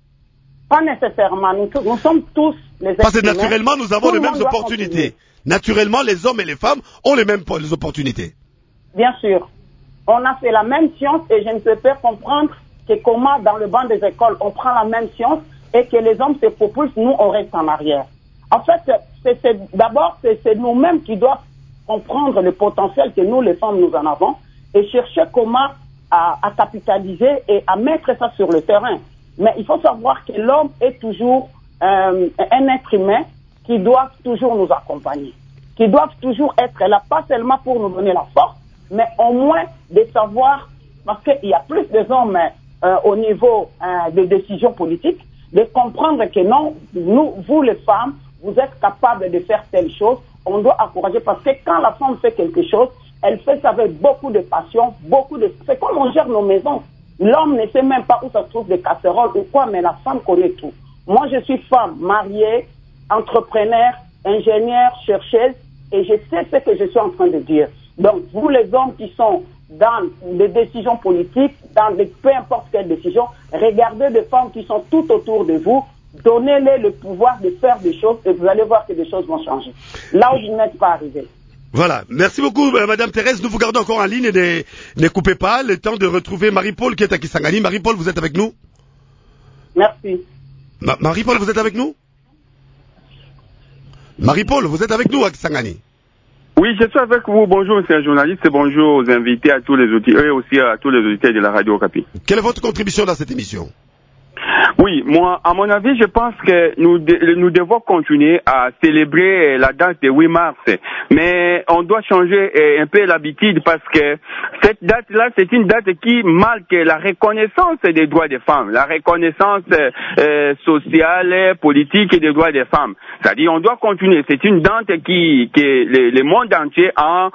Pas nécessairement. Nous sommes tous les êtres. Parce que naturellement nous avons les mêmes opportunités. Continuer. Naturellement les hommes et les femmes ont les mêmes opportunités. Bien sûr. On a fait la même science et je ne peux pas comprendre que comment dans le banc des écoles on prend la même science et que les hommes se propulsent, nous on reste en arrière. En fait, d'abord c'est nous-mêmes qui doivent comprendre le potentiel que nous les femmes nous en avons et chercher comment à capitaliser et à mettre ça sur le terrain. Mais il faut savoir que l'homme est toujours un être humain qui doit toujours nous accompagner, qui doivent toujours être là, pas seulement pour nous donner la force, mais au moins de savoir, parce qu'il y a plus de hommes au niveau des décisions politiques, de comprendre que non, vous les femmes, vous êtes capables de faire telle chose, on doit encourager, parce que quand la femme fait quelque chose, elle fait ça avec beaucoup de passion, c'est comme on gère nos maisons. L'homme ne sait même pas où ça se trouve des casseroles ou quoi, mais la femme connaît tout. Moi, je suis femme, mariée, entrepreneur, ingénieure, chercheuse, et je sais ce que je suis en train de dire. Donc, vous les hommes qui sont dans des décisions politiques, peu importe quelle décision, regardez des femmes qui sont tout autour de vous, donnez-les le pouvoir de faire des choses et vous allez voir que des choses vont changer. Là où vous n'êtes pas arrivé. Voilà. Merci beaucoup, Madame Thérèse. Nous vous gardons encore en ligne et ne coupez pas. Le temps de retrouver Marie-Paul qui est à Kisangani. Marie-Paul, vous êtes avec nous? Merci. Marie-Paul, vous êtes avec nous? Marie-Paul, vous êtes avec nous à Kisangani? Oui, je suis avec vous. Bonjour, monsieur le journaliste, et bonjour aux invités, à tous les auditeurs, et aussi à tous les auditeurs de la Radio Okapi. Quelle est votre contribution dans cette émission? Oui, moi, à mon avis, je pense que nous devons continuer à célébrer la date du 8 mars. Mais on doit changer un peu l'habitude parce que cette date-là, c'est une date qui marque la reconnaissance des droits des femmes, la reconnaissance sociale, politique et des droits des femmes. C'est-à-dire, on doit continuer. C'est une date que le monde entier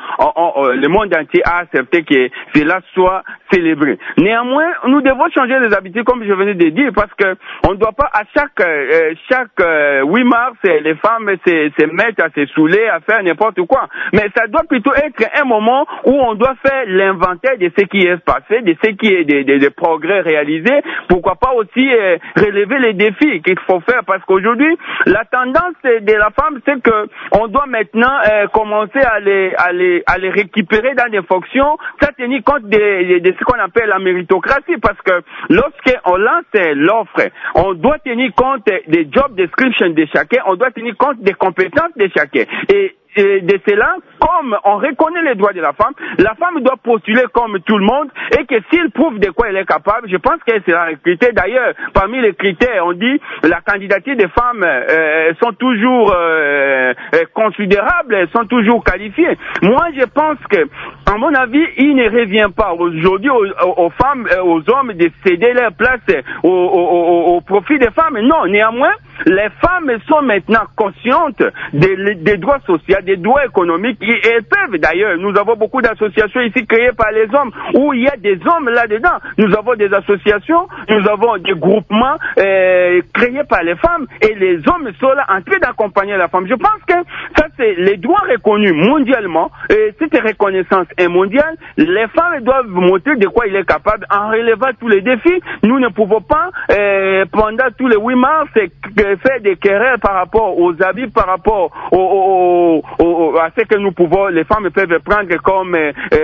a accepté que cela soit célébré. Néanmoins, nous devons changer les habitudes, comme je venais de dire, parce que on ne doit pas à chaque 8 mars les femmes se mettent à se saouler, à faire n'importe quoi. Mais ça doit plutôt être un moment où on doit faire l'inventaire de ce qui est passé, de ce qui est des progrès réalisés. Pourquoi pas aussi relever les défis qu'il faut faire, parce qu'aujourd'hui la tendance de la femme, c'est que on doit maintenant commencer à les récupérer dans des fonctions, ça tenir compte de ce qu'on appelle la méritocratie, parce que lorsqu'on lance l'offre, on doit tenir compte des job descriptions de chacun, on doit tenir compte des compétences de chacun. Et de cela, comme on reconnaît les droits de la femme doit postuler comme tout le monde, et que s'il prouve de quoi elle est capable, je pense qu'elle sera recrutée. D'ailleurs, parmi les critères, on dit la candidature des femmes sont toujours considérables, elles sont toujours qualifiées. Moi, je pense que, à mon avis, il ne revient pas aujourd'hui aux femmes, aux hommes de céder leur place au profit des femmes. Non, néanmoins, les femmes sont maintenant conscientes des droits sociaux, des droits économiques, et elles peuvent d'ailleurs. Nous avons beaucoup d'associations ici créées par les hommes, où il y a des hommes là-dedans. Nous avons des associations, nous avons des groupements créés par les femmes, et les hommes sont là en train d'accompagner la femme. Je pense que ça, c'est les droits reconnus mondialement, et cette reconnaissance est mondiale. Les femmes doivent montrer de quoi il est capable en relevant tous les défis. Nous ne pouvons pas, pendant tous les 8 mars, faire des querelles par rapport aux habits, par rapport à ce que nous pouvons, les femmes peuvent prendre comme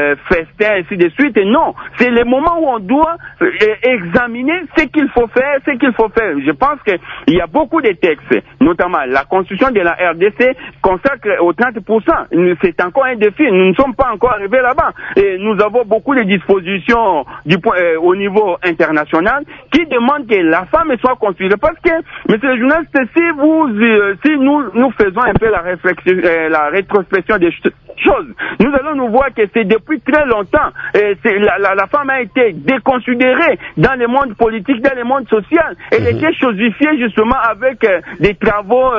festins, ainsi de suite. Et non, c'est le moment où on doit examiner ce qu'il faut faire, Je pense qu'il y a beaucoup de textes, notamment la constitution de la RDC consacre aux 30%. C'est encore un défi. Nous ne sommes pas encore arrivés là-bas. Et nous avons beaucoup de dispositions au niveau international qui demandent que la femme soit considérée. Parce que, monsieur le journaliste, si nous faisons un peu la réflexion, la rétrospection des choses, nous allons nous voir que c'est depuis très longtemps, la femme a été déconsidérée dans le monde politique, dans le monde social. Elle était chosifiée justement avec des travaux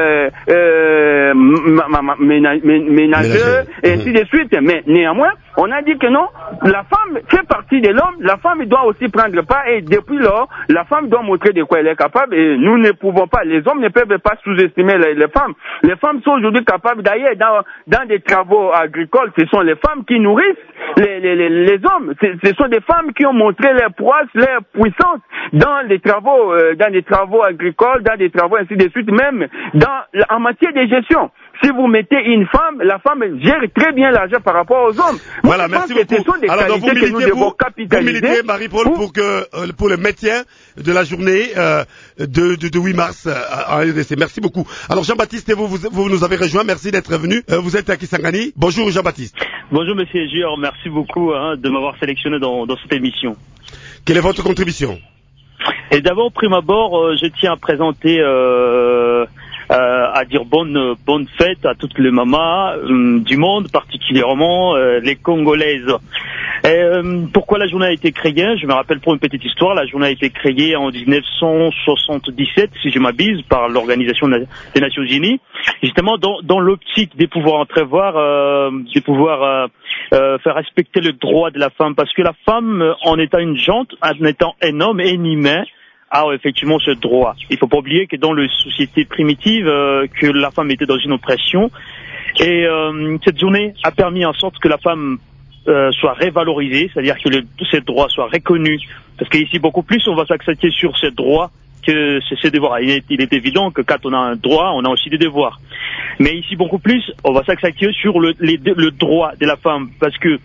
ménageux et ainsi de suite. Mais néanmoins, on a dit que non, la femme fait partie de l'homme, la femme doit aussi prendre part, et depuis lors, la femme doit montrer de quoi elle est capable, et nous ne pouvons pas, les hommes ne peuvent pas sous-estimer les femmes. Les femmes sont aujourd'hui capables, d'ailleurs, dans des travaux agricoles, ce sont les femmes qui nourrissent les hommes. Ce sont des femmes qui ont montré leur prouesse, leur puissance dans des travaux agricoles, dans des travaux ainsi de suite, même en matière de gestion. Si vous mettez une femme, la femme gère très bien l'argent par rapport aux hommes. Voilà, merci beaucoup. Ce sont des qualités que nous devons capitaliser. Vous militez, Marie-Paul, pour le maintien de la journée de 8 mars en RDC. Merci beaucoup. Alors Jean-Baptiste, vous nous avez rejoint. Merci d'être venu. Vous êtes à Kisangani. Bonjour Jean-Baptiste. Bonjour Monsieur Gior. Merci beaucoup de m'avoir sélectionné dans cette émission. Quelle est votre contribution? Et d'abord, prime abord, je tiens à présenter à dire bonne fête à toutes les mamans du monde, particulièrement les Congolaises. Pourquoi la journée a été créée? Je me rappelle pour une petite histoire, la journée a été créée en 1977, si je m'abuse, par l'Organisation des Nations Unies, justement dans l'optique de pouvoir entrevoir, faire respecter le droit de la femme, parce que la femme, en étant une gente, en étant un homme et un humain, a effectivement ce droit. Il faut pas oublier que dans les sociétés primitives, que la femme était dans une oppression, et cette journée a permis en sorte que la femme soit révalorisée, c'est-à-dire que ces droits soient reconnus, parce qu'ici beaucoup plus on va s'accentuer sur ces droits que ces devoirs. Il est évident que quand on a un droit, on a aussi des devoirs. Mais ici beaucoup plus, on va s'accentuer sur le droit de la femme, parce que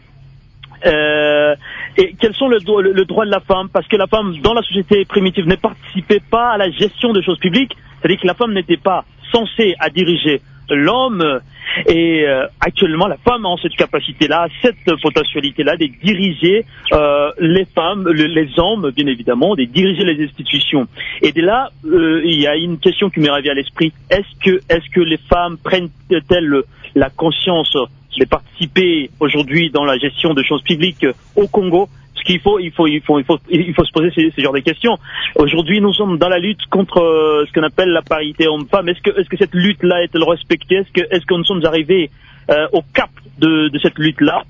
et quels sont le droit de la femme? Parce que la femme, dans la société primitive, ne participait pas à la gestion des choses publiques, c'est-à-dire que la femme n'était pas censée à diriger l'homme, et actuellement la femme a cette capacité-là, cette potentialité-là de diriger les femmes, les hommes bien évidemment, de diriger les institutions. Et de là, il y a une question qui m'est revenue à l'esprit: est-ce que les femmes prennent-elles la conscience de participer aujourd'hui dans la gestion de choses publiques au Congo? Parce qu'il faut se poser ce genre de questions. Aujourd'hui, nous sommes dans la lutte contre ce qu'on appelle la parité homme-femme. Est-ce que cette lutte-là est-elle respectée? Est-ce que nous sommes arrivés au cap de cette lutte-là?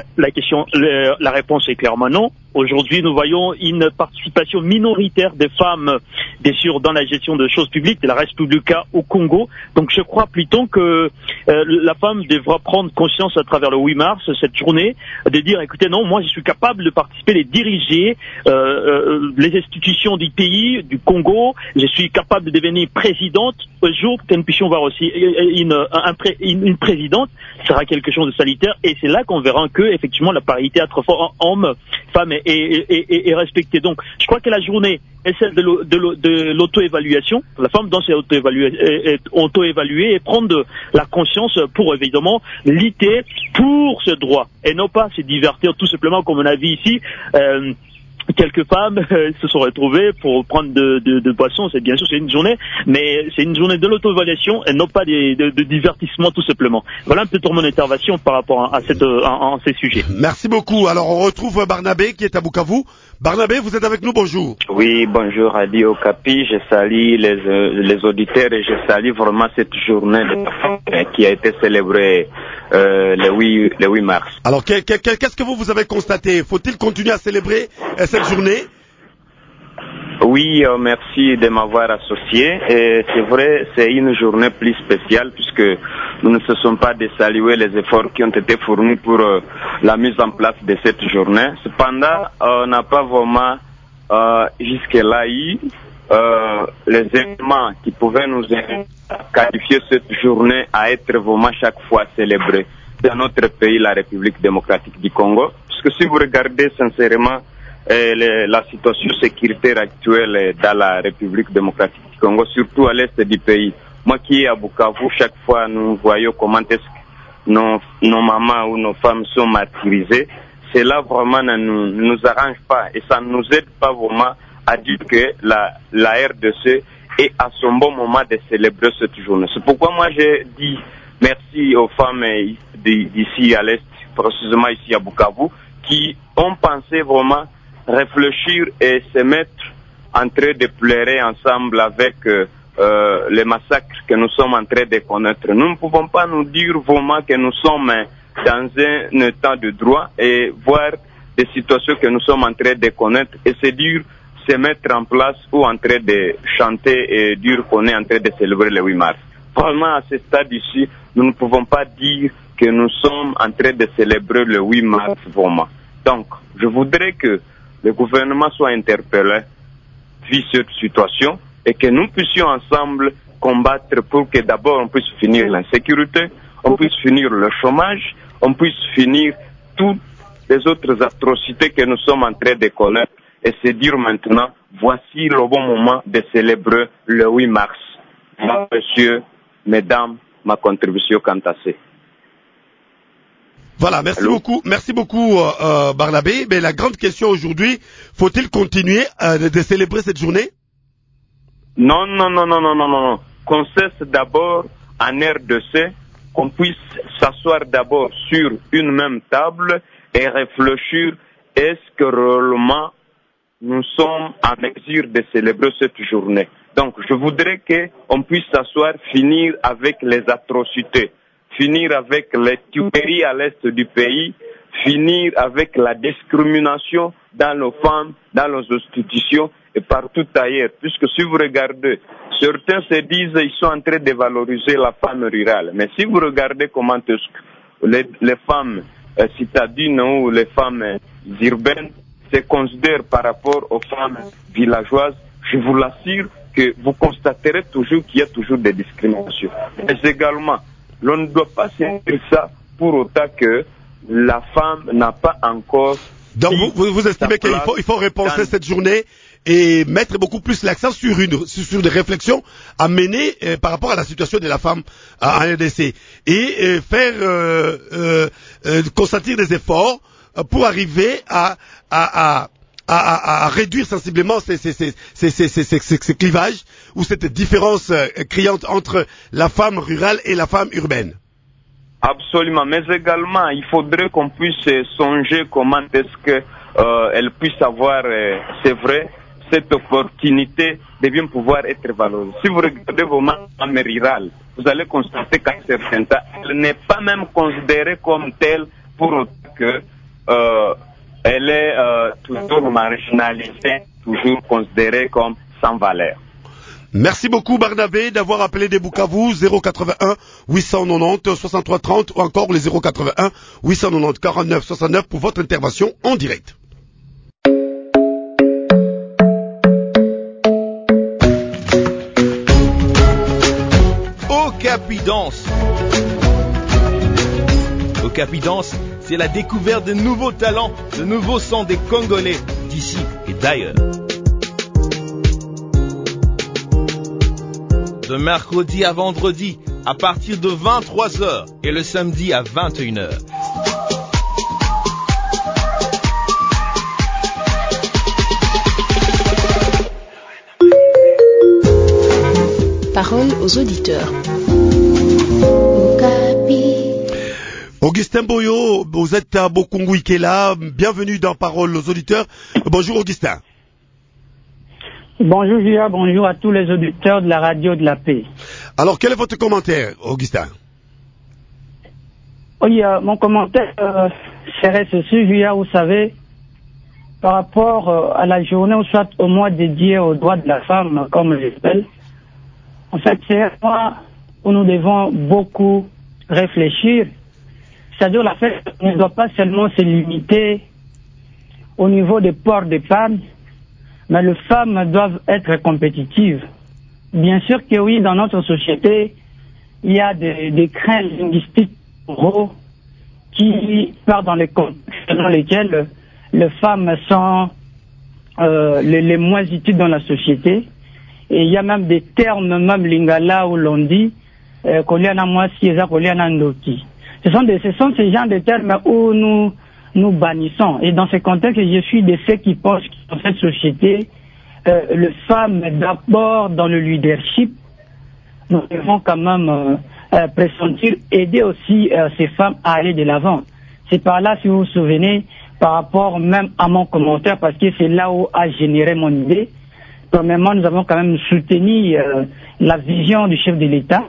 La réponse est clairement non. Aujourd'hui, nous voyons une participation minoritaire des femmes, bien sûr, dans la gestion de choses publiques, de la res publica au Congo. Donc, je crois plutôt que la femme devra prendre conscience à travers le 8 mars, cette journée, de dire, écoutez, non, moi, je suis capable de participer, de diriger les institutions du pays, du Congo. Je suis capable de devenir présidente. Un jour, que nous puissions voir aussi une présidente, sera quelque chose de salutaire. Et c'est là qu'on verra que, effectivement, la parité entre hommes-femmes est respectée. Donc, je crois que la journée est celle de l'auto-évaluation. La femme doit s'auto-évaluer et prendre la conscience pour, évidemment, lutter pour ce droit. Et non pas se divertir tout simplement, comme on a vu ici. Quelques femmes se sont retrouvées pour prendre de boissons. C'est bien sûr, c'est une journée, mais c'est une journée de l'auto-évaluation et non pas de divertissement tout simplement. Voilà un peu mon intervention par rapport à ces sujets. Merci beaucoup. Alors on retrouve Barnabé qui est à Bukavu. Barnabé, vous êtes avec nous, bonjour. Oui, bonjour Radio Okapi, je salue les auditeurs et je salue vraiment cette journée qui a été célébrée le 8 mars. Alors qu'est-ce que vous avez constaté? Faut-il continuer à célébrer cette journée? Oui, merci de m'avoir associé. Et c'est vrai, c'est une journée plus spéciale puisque nous ne cessons pas de saluer les efforts qui ont été fournis pour la mise en place de cette journée. Cependant, on n'a pas vraiment jusque-là eu les éléments qui pouvaient nous qualifier cette journée à être vraiment chaque fois célébrée. dans notre pays, la République démocratique du Congo. Parce que si vous regardez sincèrement la situation sécuritaire actuelle dans la République démocratique du Congo, surtout à l'est du pays, moi qui est à Bukavu, chaque fois nous voyons comment est-ce que nos mamans ou nos femmes sont martyrisées. Cela vraiment ne nous arrange pas et ça ne nous aide pas vraiment à dire que la RDC est à son bon moment de célébrer cette journée. C'est pourquoi moi j'ai dit merci aux femmes d'ici à l'Est, précisément ici à Bukavu, qui ont pensé vraiment réfléchir et se mettre en train de pleurer ensemble avec les massacres que nous sommes en train de connaître. Nous ne pouvons pas nous dire vraiment que nous sommes dans un état de droit et voir des situations que nous sommes en train de connaître et se mettre en place ou en train de chanter et dire qu'on est en train de célébrer le 8 mars. Vraiment, à ce stade ici, nous ne pouvons pas dire que nous sommes en train de célébrer le 8 mars vraiment. Donc, je voudrais que le gouvernement soit interpellé vu cette situation et que nous puissions ensemble combattre pour que d'abord on puisse finir l'insécurité, on puisse finir le chômage, on puisse finir toutes les autres atrocités que nous sommes en train de connaître et se dire maintenant, voici le bon moment de célébrer le 8 mars. Voilà, messieurs, mesdames, ma contribution quant à ça. Voilà, merci beaucoup Barnabé. Mais la grande question aujourd'hui, faut-il continuer de célébrer cette journée? Non. Qu'on cesse d'abord en RDC, qu'on puisse s'asseoir d'abord sur une même table et réfléchir est-ce que réellement nous sommes en mesure de célébrer cette journée. Donc je voudrais qu'on puisse s'asseoir, finir avec les atrocités, finir avec les tueries à l'est du pays, finir avec la discrimination dans nos femmes, dans nos institutions et partout ailleurs. Puisque si vous regardez, certains se disent qu'ils sont en train de valoriser la femme rurale. Mais si vous regardez comment les femmes citadines ou les femmes urbaines se considèrent par rapport aux femmes villageoises, je vous l'assure que vous constaterez toujours qu'il y a toujours des discriminations. Mais également, l'on ne doit pas sentir ça pour autant que la femme n'a pas encore... Donc vous estimez qu'il faut repenser cette journée et mettre beaucoup plus l'accent sur des réflexions à mener par rapport à la situation de la femme en RDC et faire consentir des efforts pour arriver à réduire sensiblement ces clivages ou cette différence criante entre la femme rurale et la femme urbaine. Absolument, mais également il faudrait qu'on puisse songer comment est-ce que elle puisse avoir, c'est vrai, cette opportunité de bien pouvoir être valorisée. Si vous regardez vos femmes rurales, vous allez constater qu'à certains temps, elle n'est pas même considérée comme telle pour autant que elle est toujours marginalisée, toujours considérée comme sans valeur. Merci beaucoup Barnabé d'avoir appelé des Bukavu 081 890 63 30 ou encore les 081 890 49 69 pour votre intervention en direct. Capidance, c'est la découverte de nouveaux talents, de nouveaux sons des Congolais d'ici et d'ailleurs. De mercredi à vendredi, à partir de 23h et le samedi à 21h. Parole aux auditeurs. Augustin Boyo, vous êtes à Bokungu Ikela, bienvenue dans Parole aux auditeurs. Bonjour Augustin. Bonjour Julia, bonjour à tous les auditeurs de la radio de la paix. Alors quel est votre commentaire Augustin? Oui, mon commentaire serait ceci Julia, vous savez, par rapport à la journée ou soit au mois dédié aux droits de la femme, comme je l'appelle. En fait, c'est un mois où nous devons beaucoup réfléchir. C'est-à-dire la fête ne doit pas seulement se limiter au niveau des ports de femmes, mais les femmes doivent être compétitives. Bien sûr que oui, dans notre société, il y a des craintes linguistiques gros qui part dans les contextes dans lesquels les femmes sont les moins utiles dans la société. Et il y a même des termes, même lingala, où l'on dit Koliana Mwasi, Koliana Ndoki. Ce sont ces genres de termes où nous bannissons. Et dans ce contexte, je suis de ceux qui pensent que dans cette société, les femmes, d'abord dans le leadership, nous devons quand même pressentir, aider aussi ces femmes à aller de l'avant. C'est par là, si vous vous souvenez, par rapport même à mon commentaire, parce que c'est là où a généré mon idée. Premièrement, nous avons quand même soutenu la vision du chef de l'État,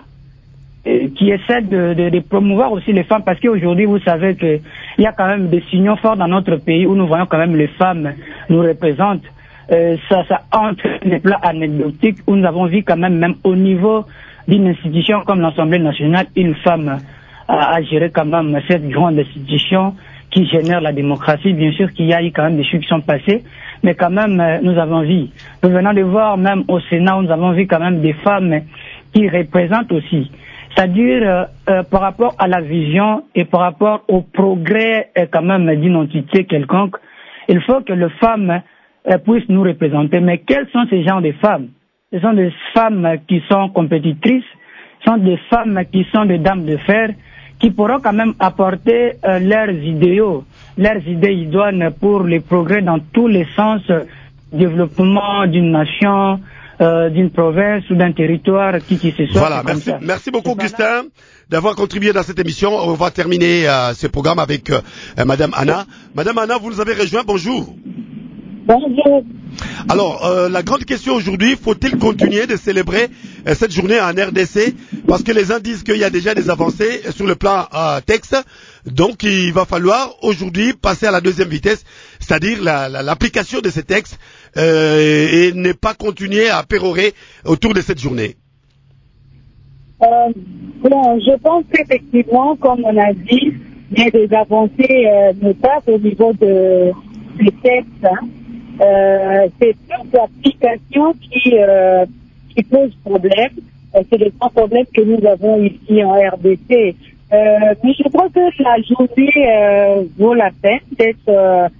qui essaie de promouvoir aussi les femmes, parce qu'aujourd'hui, vous savez qu'il y a quand même des signaux forts dans notre pays où nous voyons quand même les femmes nous représentent. Ça entre les plans anecdotiques où nous avons vu quand même au niveau d'une institution comme l'Assemblée nationale, une femme a géré quand même cette grande institution qui génère la démocratie. Bien sûr qu'il y a eu quand même des choses qui sont passées, mais quand même nous avons vu. Nous venons de voir même au Sénat où nous avons vu quand même des femmes qui représentent aussi. C'est-à-dire par rapport à la vision et par rapport au progrès quand même d'une entité quelconque, il faut que les femmes puissent nous représenter. Mais quelles sont ces genres de femmes? Ce sont des femmes qui sont compétitrices, ce sont des femmes qui sont des dames de fer, qui pourront quand même apporter leurs idéaux, leurs idées idoines pour les progrès dans tous les sens, développement d'une nation, d'une province ou d'un territoire qui se soit. Voilà, merci beaucoup Augustin d'avoir contribué dans cette émission. On va terminer ce programme avec Madame Anna. Madame Anna, vous nous avez rejoint, bonjour. Bonjour. Alors, la grande question aujourd'hui, faut-il continuer de célébrer cette journée en RDC? Parce que les uns disent qu'il y a déjà des avancées sur le plan texte. Donc, il va falloir aujourd'hui passer à la deuxième vitesse, c'est-à-dire l'application de ces textes et ne pas continuer à pérorer autour de cette journée. Bon, je pense qu'effectivement, comme on a dit, il y a des avancées notables au niveau des textes. C'est toute l'application qui pose problème. C'est le grand problème que nous avons ici en RDC. Mais je crois que la journée vaut la peine d'être,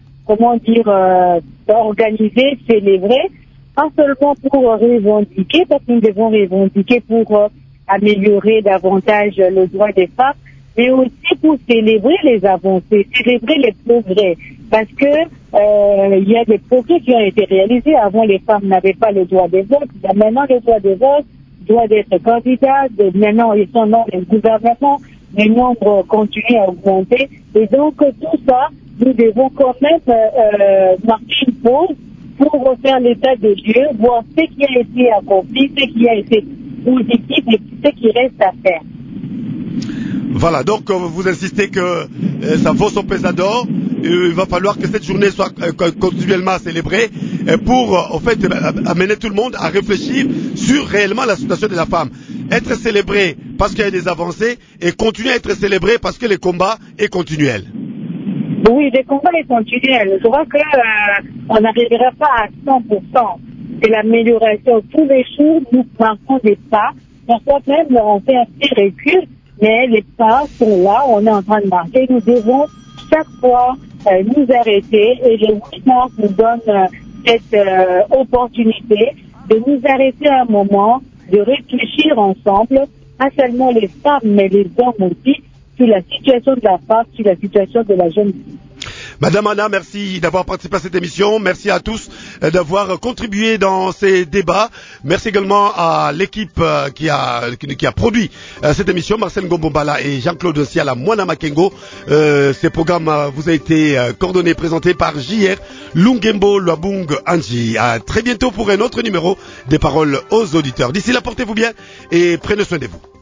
organisée, célébrée, pas seulement pour revendiquer, parce que nous devons revendiquer pour améliorer davantage le droit des femmes, mais aussi pour célébrer les avancées, célébrer les progrès. Parce que il y a des progrès qui ont été réalisés. Avant, les femmes n'avaient pas le droit de vote. Maintenant, le droit de vote, droit d'être candidat. Maintenant, ils sont dans le gouvernement. Les nombres continuent à augmenter. Et donc, tout ça, nous devons quand même marquer une pause pour refaire l'état des lieux, voir ce qui a été accompli, ce qui a été positif et ce qui reste à faire. Voilà, donc vous insistez que ça vaut son pesant d'or. Il va falloir que cette journée soit continuellement célébrée pour, en fait, amener tout le monde à réfléchir sur réellement la situation de la femme. Être célébré parce qu'il y a des avancées et continuer à être célébré parce que le combat est continuel. Oui, le combat est continuel. Je crois qu'on n'arrivera pas à 100%. C'est l'amélioration. Tous les jours, nous marquons des pas. Parfois même, on fait un petit recul, mais les pas sont là, on est en train de marquer. Nous devons chaque fois nous arrêter et le 8 mars nous donne cette opportunité de nous arrêter un moment, de réfléchir ensemble, pas seulement les femmes, mais les hommes aussi, sur la situation de la femme, sur la situation de la jeune fille. Madame Anna, merci d'avoir participé à cette émission. Merci à tous d'avoir contribué dans ces débats. Merci également à l'équipe qui a produit cette émission, Marcel Ngombombala et Jean-Claude Siala Mwana Makengo. Ce programme vous a été coordonné et présenté par JR Lungembo Luabung Anji. À très bientôt pour un autre numéro des paroles aux auditeurs. D'ici là, portez-vous bien et prenez soin de vous.